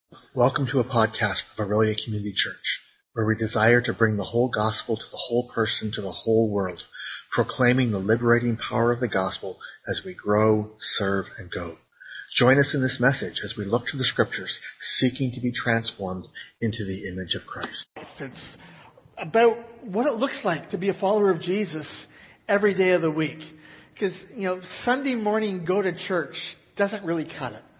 Welcome to a podcast of Aurelia Community Church, where we desire to bring the whole gospel to the whole person, to the whole world, proclaiming the liberating power of the gospel as we grow, serve, and go. Join us in this message as we look to the scriptures, seeking to be transformed into the image of Christ. It's about what it looks like to be a follower of Jesus every day of the week. Because, Sunday morning go to church doesn't really cut it.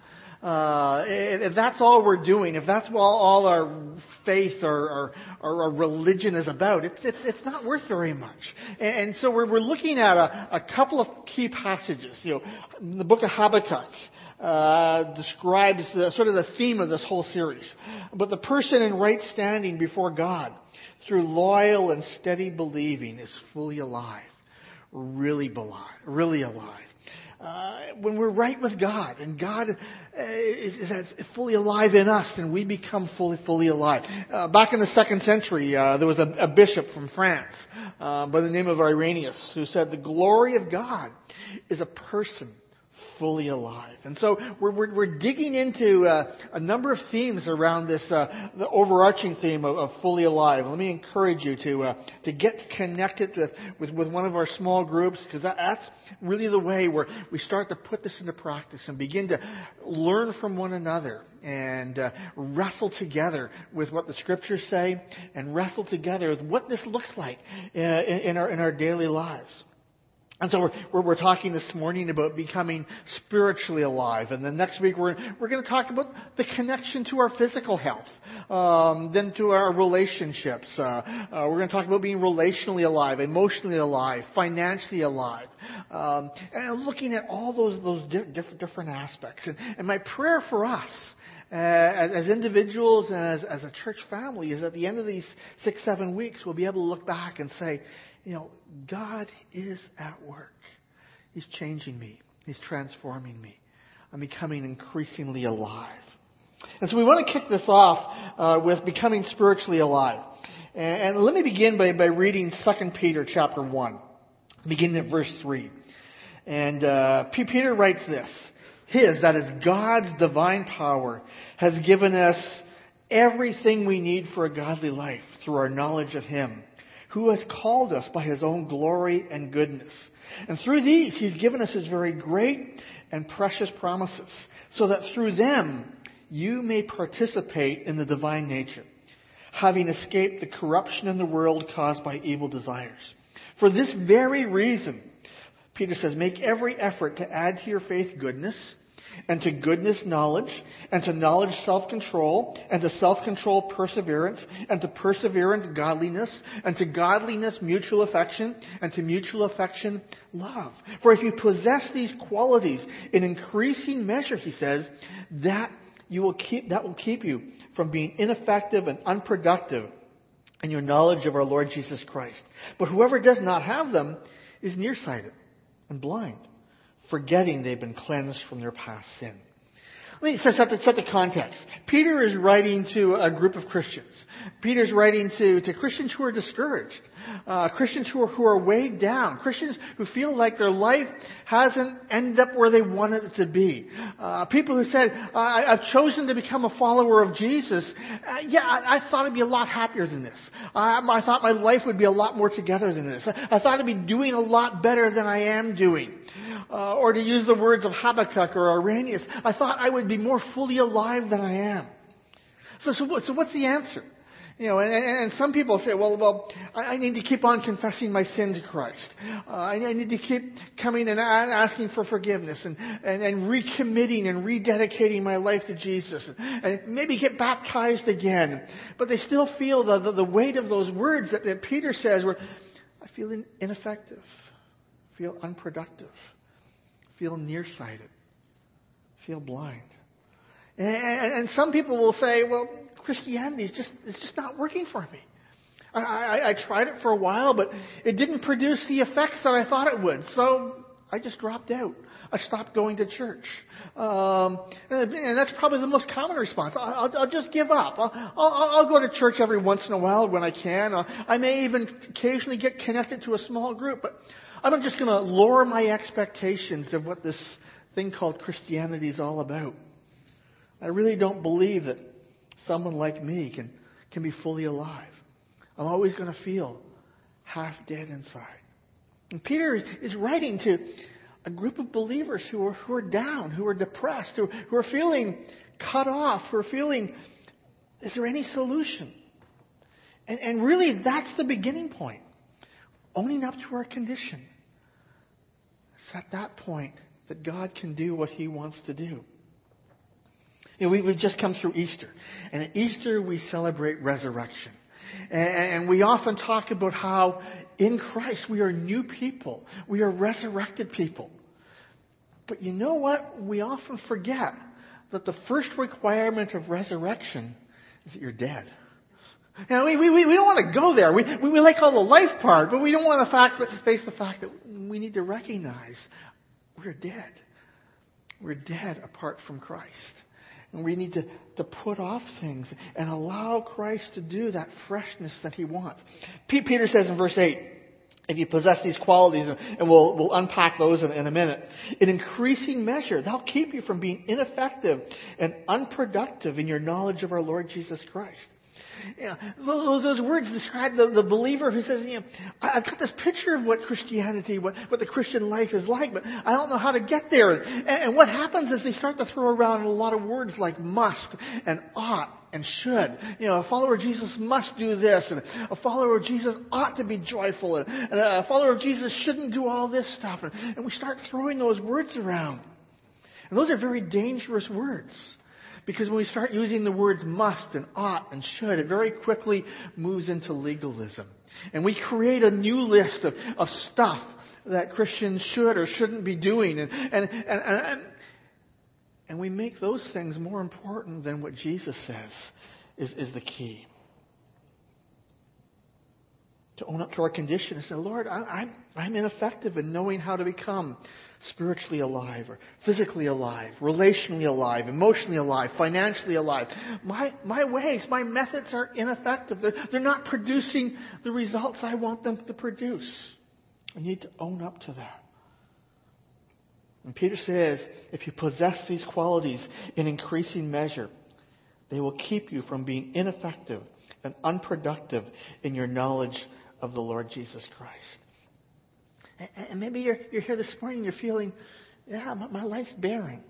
If that's all we're doing, if that's all our faith or our religion is about, it's not worth very much. And so we're looking at a couple of key passages. The book of Habakkuk describes the theme of this whole series. But the person in right standing before God through loyal and steady believing is fully alive, really alive. When we're right with God, and God is fully alive in us, and we become fully alive. Back in the 2nd century, there was a bishop from France by the name of Irenaeus who said, "The glory of God is a person fully alive." And so we're digging into a number of themes around this, the overarching theme of fully alive. Let me encourage you to get connected with one of our small groups, because that's really the way where we start to put this into practice and begin to learn from one another and wrestle together with what the scriptures say and wrestle together with what this looks like in our daily lives. And so we're talking this morning about becoming spiritually alive. And then next week we're going to talk about the connection to our physical health, then to our relationships. We're going to talk about being relationally alive, emotionally alive, financially alive, and looking at all those different aspects. And my prayer for us as individuals and as a church family is at the end of these 6-7 weeks we'll be able to look back and say, God is at work. He's changing me. He's transforming me. I'm becoming increasingly alive. And so we want to kick this off with becoming spiritually alive. And let me begin by reading 2 Peter chapter 1, beginning at verse 3. And Peter writes this: that is God's divine power, has given us everything we need for a godly life through our knowledge of Him, who has called us by His own glory and goodness. And through these, He's given us His very great and precious promises, so that through them you may participate in the divine nature, having escaped the corruption in the world caused by evil desires. For this very reason, Peter says, make every effort to add to your faith goodness, and to goodness knowledge, and to knowledge self-control, and to self-control perseverance, and to perseverance godliness, and to godliness mutual affection, and to mutual affection love. For if you possess these qualities in increasing measure, he says, that will keep you from being ineffective and unproductive in your knowledge of our Lord Jesus Christ. But whoever does not have them is nearsighted and blind, forgetting they've been cleansed from their past sin. Let me set the context. Peter is writing to a group of Christians. Peter's writing to Christians who are discouraged, Christians who are weighed down, Christians who feel like their life hasn't ended up where they wanted it to be. People who said, I've chosen to become a follower of Jesus. I thought I'd be a lot happier than this. I thought my life would be a lot more together than this. I thought I'd be doing a lot better than I am doing. Or to use the words of Habakkuk or Irenaeus, I thought I would be more fully alive than I am. So what's the answer? And some people say, well, I need to keep on confessing my sin to Christ. I need to keep coming and asking for forgiveness and recommitting and rededicating my life to Jesus and maybe get baptized again. But they still feel the weight of those words that Peter says were, I feel ineffective, feel unproductive, feel nearsighted, feel blind. And some people will say, well, Christianity is just not working for me. I tried it for a while, but it didn't produce the effects that I thought it would. So I just dropped out. I stopped going to church. And that's probably the most common response. I'll just give up. I'll go to church every once in a while when I can. I may even occasionally get connected to a small group, but I'm just going to lower my expectations of what this thing called Christianity is all about. I really don't believe that someone like me can be fully alive. I'm always going to feel half dead inside. And Peter is writing to a group of believers who are down, who are depressed, who are feeling cut off, who are feeling, is there any solution? And really, that's the beginning point. Owning up to our condition. It's at that point that God can do what He wants to do. You know, we've just come through Easter. And at Easter, we celebrate resurrection. And we often talk about how in Christ we are new people. We are resurrected people. But you know what? We often forget that the first requirement of resurrection is that you're dead. Now, we don't want to go there. We like all the life part, but we don't want to face the fact that we need to recognize we're dead. We're dead apart from Christ. And we need to put off things and allow Christ to do that freshness that He wants. Peter says in verse 8, if you possess these qualities, and we'll unpack those in a minute, in increasing measure, they'll keep you from being ineffective and unproductive in your knowledge of our Lord Jesus Christ. Yeah, those words describe the believer who says, I've got this picture of what Christianity, what the Christian life is like, but I don't know how to get there. And what happens is they start to throw around a lot of words like must and ought and should. A follower of Jesus must do this, and a follower of Jesus ought to be joyful, and a follower of Jesus shouldn't do all this stuff. And we start throwing those words around. And those are very dangerous words. Because when we start using the words must and ought and should, it very quickly moves into legalism. And we create a new list of stuff that Christians should or shouldn't be doing. And we make those things more important than what Jesus says is the key. To own up to our condition and say, Lord, I'm ineffective in knowing how to become spiritually alive or physically alive, relationally alive, emotionally alive, financially alive. My ways, my methods are ineffective. They're not producing the results I want them to produce. I need to own up to that. And Peter says, if you possess these qualities in increasing measure, they will keep you from being ineffective and unproductive in your knowledge of the Lord Jesus Christ. And maybe you're here this morning, you're feeling, my life's barren.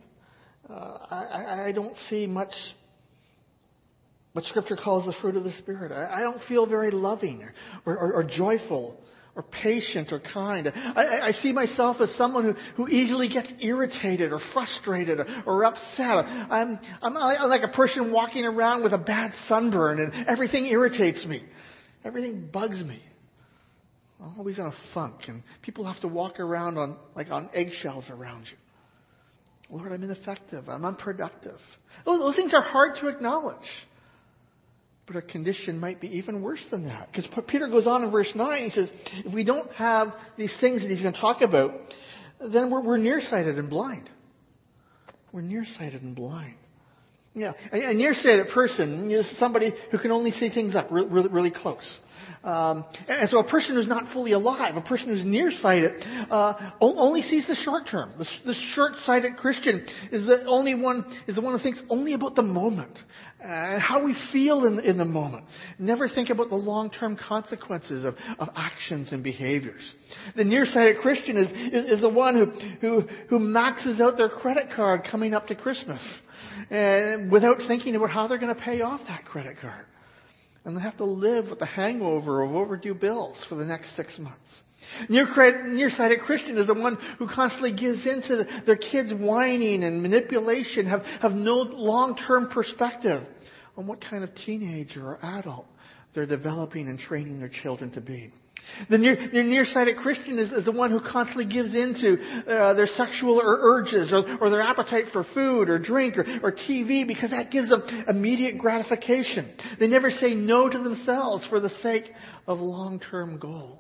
I don't see much what Scripture calls the fruit of the Spirit. I don't feel very loving or joyful or patient or kind. I see myself as someone who easily gets irritated or frustrated or upset. I'm like a person walking around with a bad sunburn and everything irritates me. Everything bugs me. I'm always in a funk, and people have to walk around on eggshells around you. Lord, I'm ineffective. I'm unproductive. Those things are hard to acknowledge. But our condition might be even worse than that. Because Peter goes on in verse 9, he says, if we don't have these things that he's going to talk about, then we're nearsighted and blind. We're nearsighted and blind. Yeah, a nearsighted person is somebody who can only see things up really close. And so a person who's not fully alive, a person who's nearsighted, only sees the short term. The short-sighted Christian is the one who thinks only about the moment and how we feel in the moment. Never think about the long-term consequences of actions and behaviors. The nearsighted Christian is the one who maxes out their credit card coming up to Christmas, and without thinking about how they're going to pay off that credit card. And they have to live with the hangover of overdue bills for the next 6 months. Nearsighted Christian is the one who constantly gives in to their kids' whining and manipulation, have no long-term perspective on what kind of teenager or adult they're developing and training their children to be. The nearsighted Christian is the one who constantly gives in to their sexual urges or their appetite for food or drink or TV because that gives them immediate gratification. They never say no to themselves for the sake of long-term goals.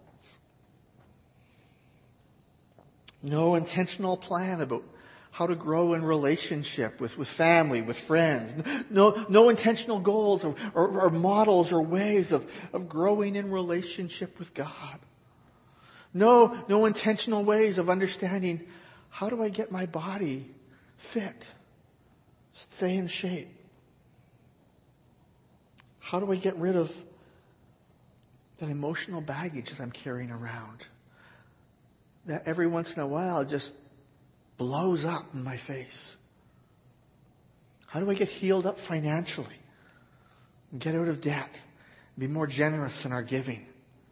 No intentional plan about how to grow in relationship with family, with friends. No intentional goals or models or ways of growing in relationship with God. No intentional ways of understanding how do I get my body fit, stay in shape. How do I get rid of that emotional baggage that I'm carrying around? That every once in a while just blows up in my face. How do I get healed up financially? And get out of debt? Be more generous in our giving?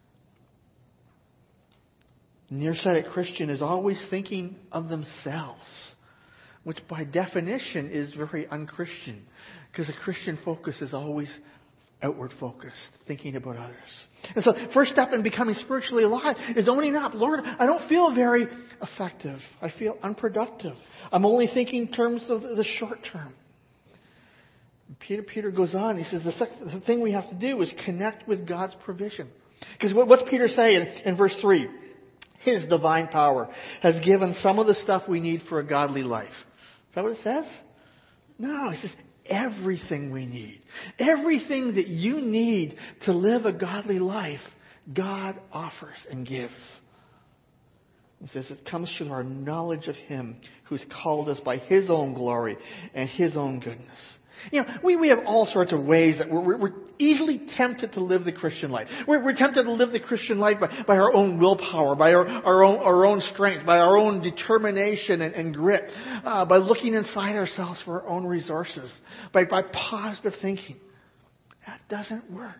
Nearsighted Christian is always thinking of themselves, which by definition is very unchristian, because a Christian focus is always outward focused, thinking about others. And so first step in becoming spiritually alive is owning up. Lord, I don't feel very effective. I feel unproductive. I'm only thinking in terms of the short term. Peter goes on. He says the thing we have to do is connect with God's provision. Because what's Peter saying in verse 3? His divine power has given some of the stuff we need for a godly life. Is that what it says? No, it says everything we need. Everything that you need to live a godly life, God offers and gives. It says it comes through our knowledge of Him who's called us by His own glory and His own goodness. You know, we have all sorts of ways that we're easily tempted to live the Christian life. We're tempted to live the Christian life by our own willpower, by our own strength, by our own determination and grit, by looking inside ourselves for our own resources, by positive thinking. That doesn't work.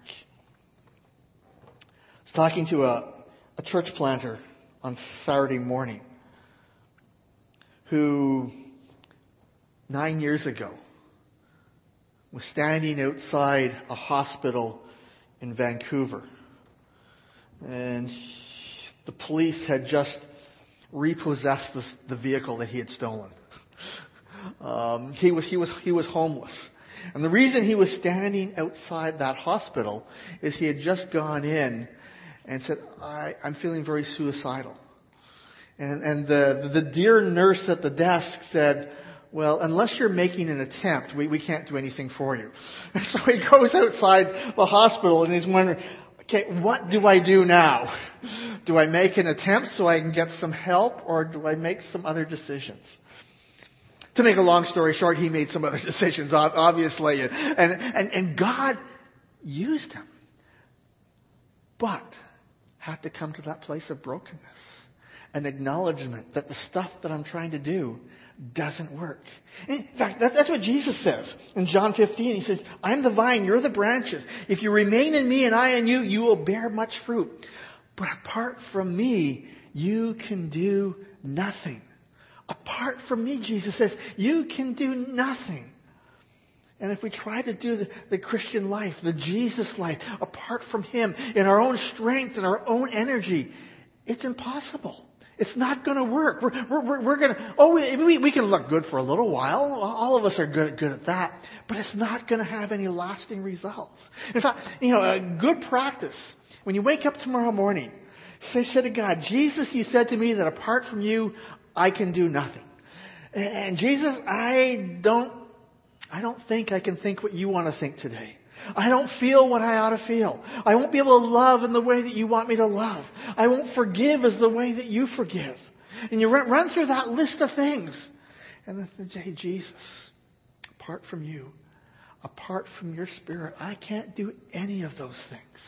I was talking to a church planter on Saturday morning who 9 years ago was standing outside a hospital in Vancouver. And the police had just repossessed the vehicle that he had stolen. He was homeless. And the reason he was standing outside that hospital is he had just gone in and said, I'm feeling very suicidal. And the dear nurse at the desk said, well, unless you're making an attempt, we can't do anything for you. And so he goes outside the hospital and he's wondering, okay, what do I do now? Do I make an attempt so I can get some help, or do I make some other decisions? To make a long story short, he made some other decisions, obviously. And God used him. But had to come to that place of brokenness. An acknowledgement that the stuff that I'm trying to do doesn't work. In fact, that's what Jesus says in John 15. He says, I'm the vine, you're the branches. If you remain in me and I in you, you will bear much fruit. But apart from me, you can do nothing. Apart from me, Jesus says, you can do nothing. And if we try to do the Christian life, the Jesus life, apart from Him, in our own strength and our own energy, it's impossible. It's not going to work. We're going to, we can look good for a little while. All of us are good at that. But it's not going to have any lasting results. In fact, a good practice, when you wake up tomorrow morning, say to God, Jesus, you said to me that apart from you, I can do nothing. And Jesus, I don't think I can think what you want to think today. I don't feel what I ought to feel. I won't be able to love in the way that you want me to love. I won't forgive as the way that you forgive. And you run through that list of things. And then say, Jesus, apart from you, apart from your Spirit, I can't do any of those things.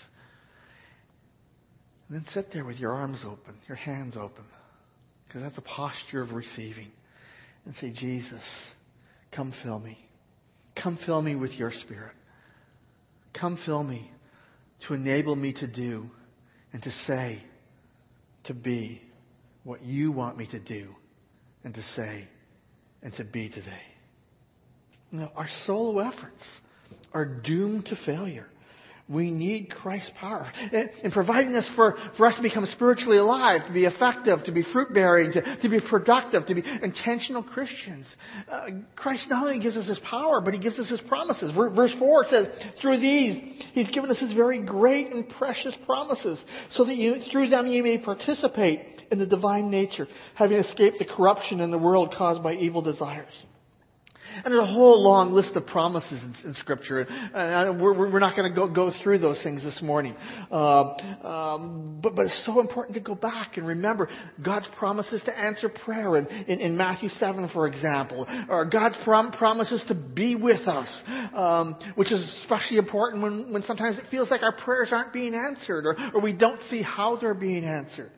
And then sit there with your arms open, your hands open. Because that's a posture of receiving. And say, Jesus, come fill me. Come fill me with your Spirit. Come fill me to enable me to do and to say, to be what you want me to do and to say and to be today. Our solo efforts are doomed to failure. We need Christ's power. In providing this for us to become spiritually alive, to be effective, to be fruit-bearing, to be productive, to be intentional Christians. Christ not only gives us His power, but He gives us His promises. Verse 4 says, through these, He's given us His very great and precious promises, so that through them you may participate in the divine nature, having escaped the corruption in the world caused by evil desires. And there's a whole long list of promises in Scripture. And we're not going to go through those things this morning. But it's so important to go back and remember God's promises to answer prayer in Matthew 7, for example. Or God's promises to be with us, which is especially important when sometimes it feels like our prayers aren't being answered or we don't see how they're being answered.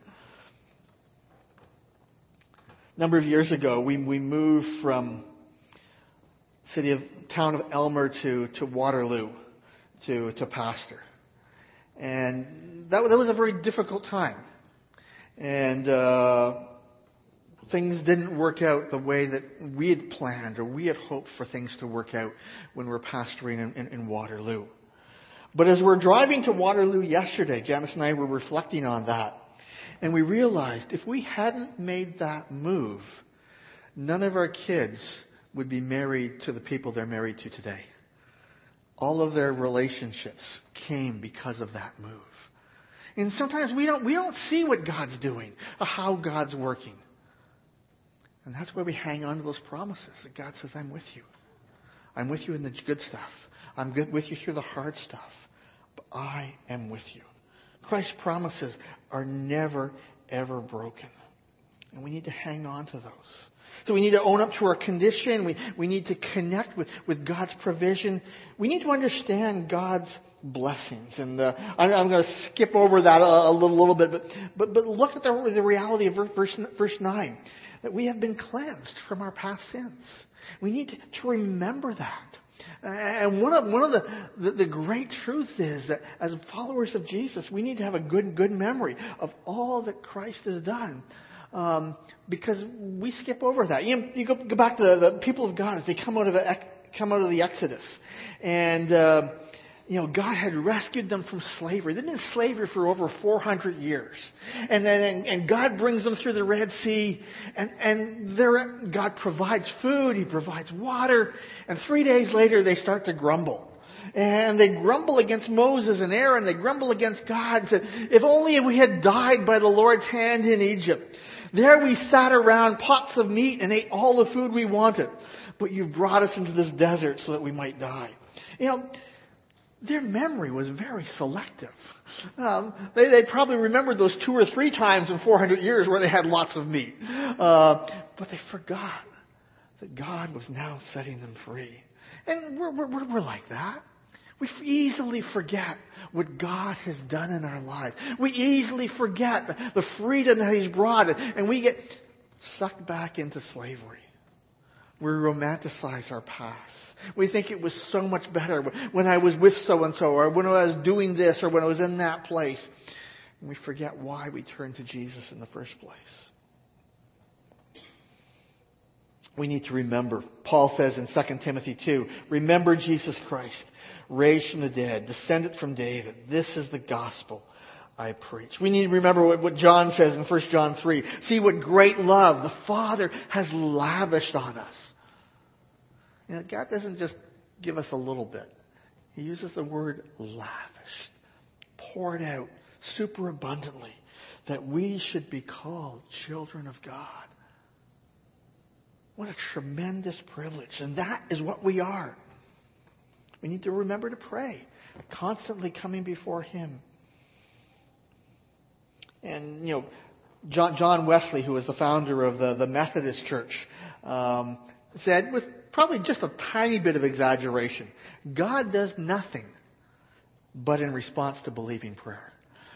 A number of years ago, we moved from town of Elmer to Waterloo to pastor. And that was a very difficult time. And things didn't work out the way that we had planned or we had hoped for things to work out when we were pastoring in Waterloo. But as we're driving to Waterloo yesterday, Janice and I were reflecting on that. And we realized if we hadn't made that move, none of our kids would be married to the people they're married to today. All of their relationships came because of that move. And sometimes we don't see what God's doing or how God's working. And that's why we hang on to those promises that God says, I'm with you. I'm with you in the good stuff. I'm with you through the hard stuff. But I am with you. Christ's promises are never, ever broken. And we need to hang on to those. So we need to own up to our condition. We need to connect with God's provision. We need to understand God's blessings. And I'm going to skip over that a little bit. But look at the reality of verse 9. That we have been cleansed from our past sins. We need to remember that. And one of the great truths is that as followers of Jesus, we need to have a good memory of all that Christ has done. Because we skip over that. You go back to the people of God as they come out of the Exodus. And God had rescued them from slavery. They've been in slavery for over 400 years. And God brings them through the Red Sea. And God provides food. He provides water. And 3 days later, they start to grumble. And they grumble against Moses and Aaron. They grumble against God and said, if only we had died by the Lord's hand in Egypt. There we sat around pots of meat and ate all the food we wanted. But you've brought us into this desert so that we might die. Their memory was very selective. They probably remembered those 2 or 3 times in 400 years where they had lots of meat. But they forgot that God was now setting them free. And we're like that. We easily forget what God has done in our lives. We easily forget the freedom that He's brought, and we get sucked back into slavery. We romanticize our past. We think it was so much better when I was with so-and-so, or when I was doing this, or when I was in that place. And we forget why we turned to Jesus in the first place. We need to remember. Paul says in 2 Timothy 2, remember Jesus Christ, raised from the dead, descended from David. This is the gospel I preach. We need to remember what John says in 1 John 3. See what great love the Father has lavished on us. God doesn't just give us a little bit. He uses the word lavished, poured out super abundantly, that we should be called children of God. What a tremendous privilege. And that is what we are. We need to remember to pray, constantly coming before Him. And, John Wesley, who was the founder of the Methodist Church, said, with probably just a tiny bit of exaggeration, God does nothing but in response to believing prayer.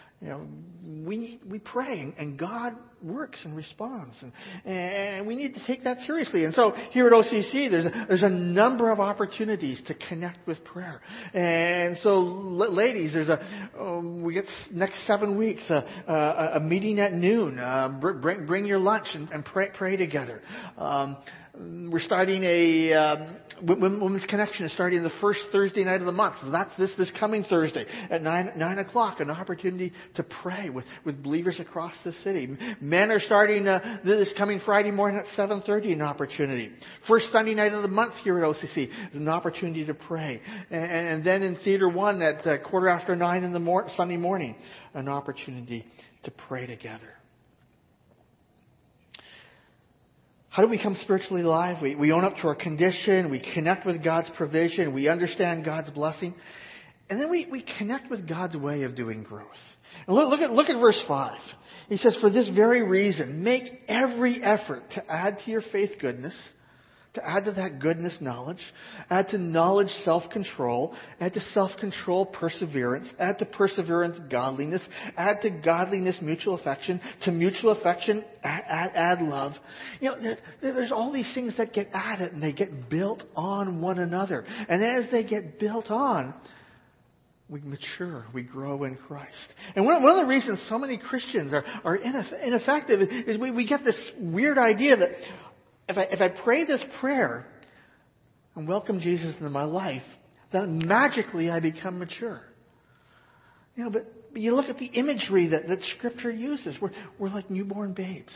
We pray and God works and responds, and we need to take that seriously. And so here at OCC, there's a number of opportunities to connect with prayer. And so, ladies, we get next 7 weeks a meeting at noon. Bring your lunch and pray together. We're starting a Women's Connection is starting the first Thursday night of the month. So that's this coming Thursday at 9 o'clock. An opportunity to pray with believers across the city. Men are starting this coming Friday morning at 7:30. An opportunity. First Sunday night of the month here at OCC is an opportunity to pray. And then in Theater 1 at 9:15 in the Sunday morning, an opportunity to pray together. How do we become spiritually alive? We own up to our condition. We connect with God's provision. We understand God's blessing. And then we connect with God's way of doing growth. And look at verse 5. He says, for this very reason, make every effort to add to your faith goodness, to add to that goodness knowledge, add to knowledge self-control, add to self-control perseverance, add to perseverance godliness, add to godliness mutual affection, to mutual affection add love. There's all these things that get added and they get built on one another. And as they get built on, we mature, we grow in Christ. And one of the reasons so many Christians are ineffective is we get this weird idea that if I pray this prayer and welcome Jesus into my life, then magically I become mature. But you look at the imagery that Scripture uses. We're like newborn babes.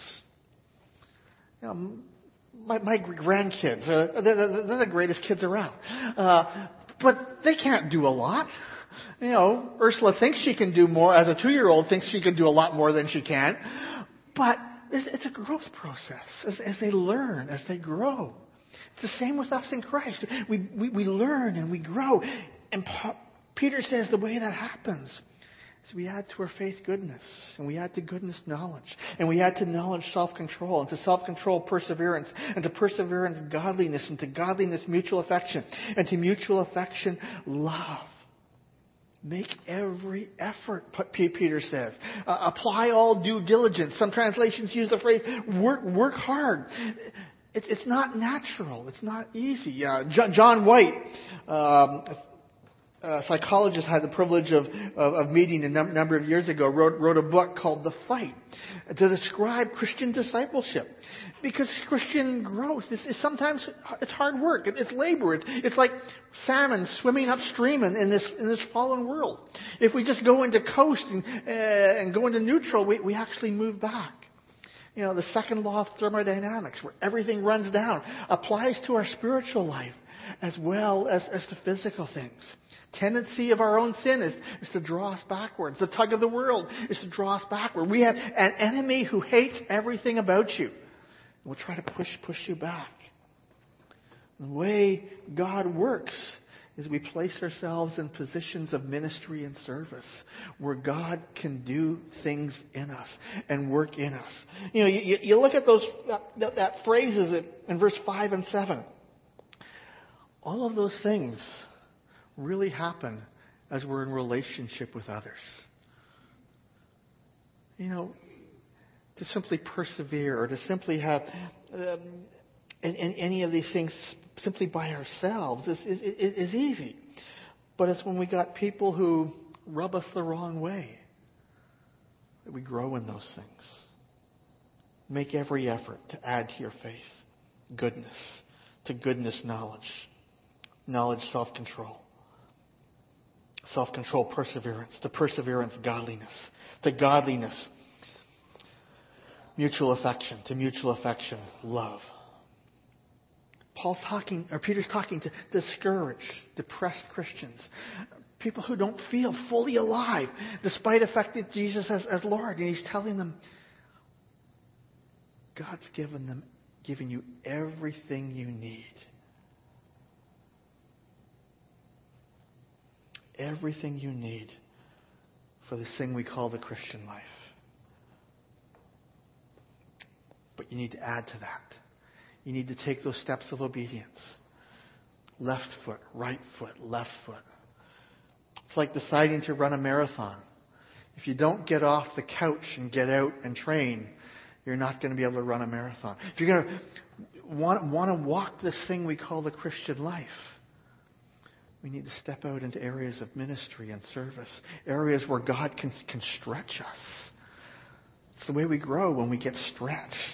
My grandkids, they're the greatest kids around. But they can't do a lot. Ursula thinks she can do more. As a 2-year-old, thinks she can do a lot more than she can. But it's a growth process as they learn, as they grow. It's the same with us in Christ. We learn and we grow. And Peter says the way that happens is we add to our faith goodness, and we add to goodness knowledge, and we add to knowledge self-control, and to self-control perseverance, and to perseverance godliness, and to godliness mutual affection, and to mutual affection love. Make every effort, Peter says. Apply all due diligence. Some translations use the phrase, work hard. It's not natural. It's not easy. John White, a psychologist, had the privilege of meeting a number of years ago, wrote a book called The Fight to describe Christian discipleship. Because Christian growth is sometimes it's hard work. It's labor. It's like salmon swimming upstream in this fallen world. If we just go into coast and go into neutral, we actually move back. The second law of thermodynamics, where everything runs down, applies to our spiritual life as well as to physical things. Tendency of our own sin is to draw us backwards. The tug of the world is to draw us backward. We have an enemy who hates everything about you. We'll try to push you back. The way God works is we place ourselves in positions of ministry and service where God can do things in us and work in us. You look at that phrases in verse 5 and 7. All of those things really happen as we're in relationship with others. To simply persevere or to simply have any of these things simply by ourselves is easy. But it's when we got people who rub us the wrong way that we grow in those things. Make every effort to add to your faith goodness, to goodness knowledge self-control. Self-control perseverance, to perseverance godliness, to godliness mutual affection, to mutual affection love. Peter's talking to discouraged, depressed Christians, people who don't feel fully alive despite accepting Jesus as Lord, and he's telling them God's given you everything you need. Everything you need for this thing we call the Christian life. But you need to add to that. You need to take those steps of obedience. Left foot, right foot, left foot. It's like deciding to run a marathon. If you don't get off the couch and get out and train, you're not going to be able to run a marathon. If you're going to want to walk this thing we call the Christian life, we need to step out into areas of ministry and service, areas where God can stretch us. It's the way we grow when we get stretched.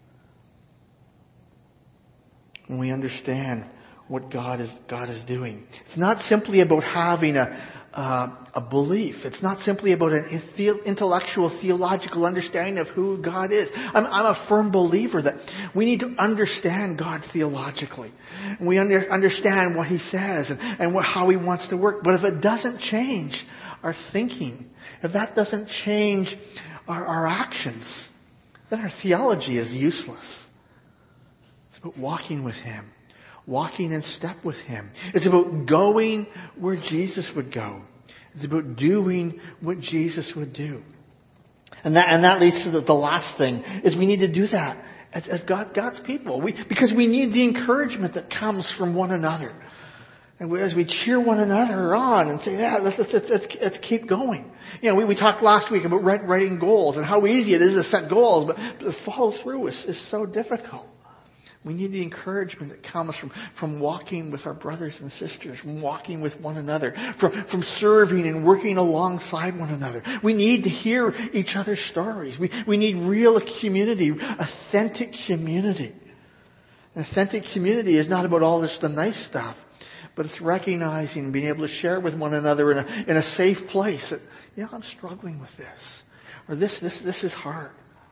When we understand what God is doing. It's not simply about having a belief. It's not simply about an intellectual, theological understanding of who God is. I'm a firm believer that we need to understand God theologically. And we understand what He says and how He wants to work. But if it doesn't change our thinking, if that doesn't change our actions, then our theology is useless. about walking with Him, walking in step with Him. It's about going where Jesus would go. It's about doing what Jesus would do. And that leads to the last thing, is we need to do that as God's people. Because we need the encouragement that comes from one another. And as we cheer one another on and say, yeah, let's keep going. We talked last week about writing goals and how easy it is to set goals, but to follow through is so difficult. We need the encouragement that comes from walking with our brothers and sisters, from walking with one another, from serving and working alongside one another. We need to hear each other's stories. We need real community, authentic community. An authentic community is not about all this the nice stuff, but it's recognizing and being able to share with one another in a safe place that, I'm struggling with this, or this is hard.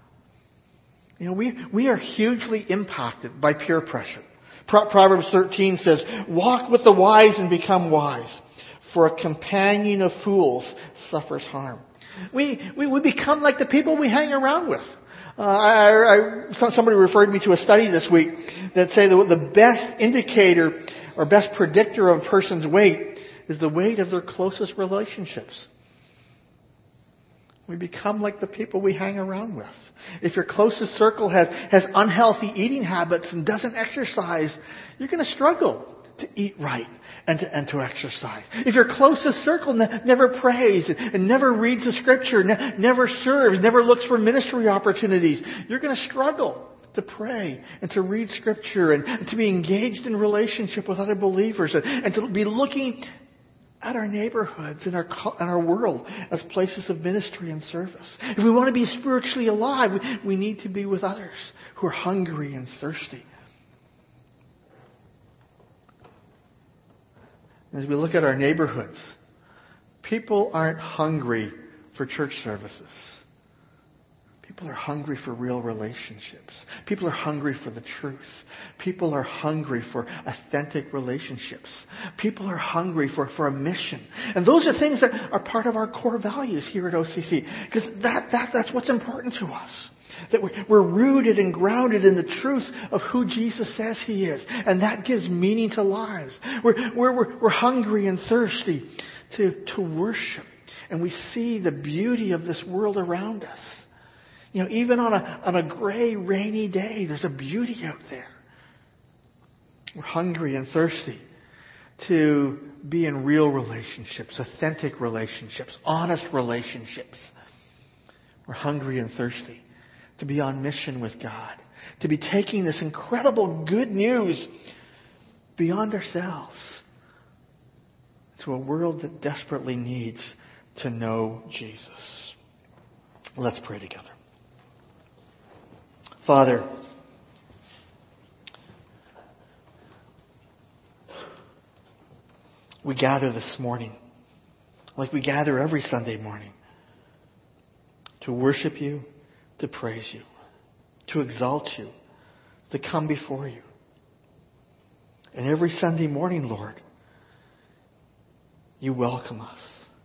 We are hugely impacted by peer pressure. Proverbs 13 says, walk with the wise and become wise, for a companion of fools suffers harm. We become like the people we hang around with. Somebody referred me to a study this week that say that the best indicator or best predictor of a person's weight is the weight of their closest relationships. We become like the people we hang around with. If your closest circle has unhealthy eating habits and doesn't exercise, you're going to struggle to eat right and to exercise. If your closest circle never prays and never reads the Scripture, never serves, never looks for ministry opportunities, you're going to struggle to pray and to read Scripture and to be engaged in relationship with other believers and to be looking at our neighborhoods and our world as places of ministry and service. If we want to be spiritually alive, we need to be with others who are hungry and thirsty. As we look at our neighborhoods, people aren't hungry for church services. People are hungry for real relationships. People are hungry for the truth. People are hungry for authentic relationships. People are hungry for a mission. And those are things that are part of our core values here at OCC. Because that's what's important to us. That we're rooted and grounded in the truth of who Jesus says He is. And that gives meaning to lives. We're hungry and thirsty to worship. And we see the beauty of this world around us. Even on a gray, rainy day, there's a beauty out there. We're hungry and thirsty to be in real relationships, authentic relationships, honest relationships. We're hungry and thirsty to be on mission with God, to be taking this incredible good news beyond ourselves to a world that desperately needs to know Jesus. Let's pray together. Father, we gather this morning, like we gather every Sunday morning, to worship You, to praise You, to exalt You, to come before You. And every Sunday morning, Lord, You welcome us.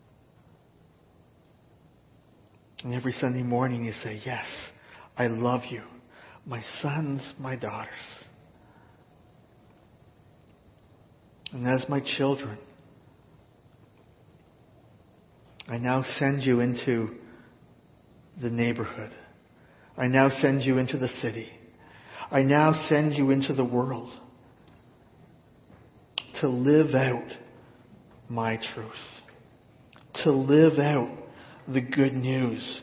And every Sunday morning You say, yes, I love you, my sons, my daughters. And as my children, I now send you into the neighborhood. I now send you into the city. I now send you into the world to live out my truth, to live out the good news.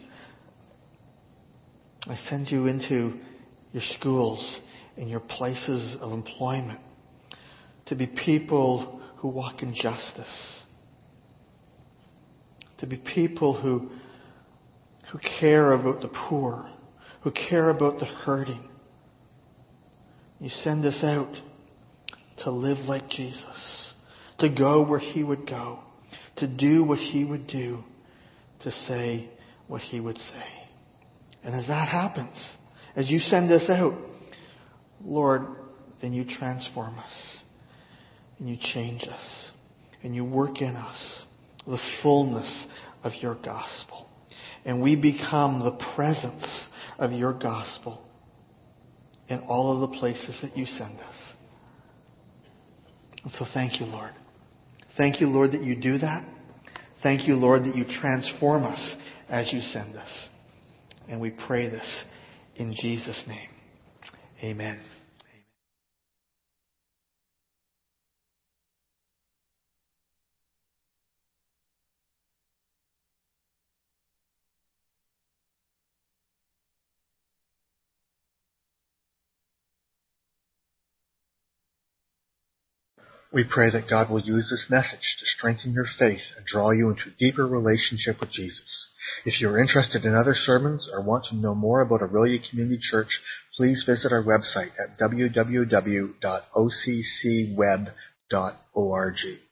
I send you into your schools and your places of employment to be people who walk in justice, to be people who care about the poor, who care about the hurting. You send us out to live like Jesus, to go where He would go, to do what He would do, to say what He would say. And as that happens, as You send us out, Lord, then You transform us, and You change us, and You work in us the fullness of Your gospel. And we become the presence of Your gospel in all of the places that you send us. And so thank you, Lord. Thank you, Lord, that you do that. Thank you, Lord, that you transform us as you send us. And we pray this in Jesus' name. Amen. We pray that God will use this message to strengthen your faith and draw you into a deeper relationship with Jesus. If you're interested in other sermons or want to know more about Aurelia Community Church, please visit our website at www.occweb.org.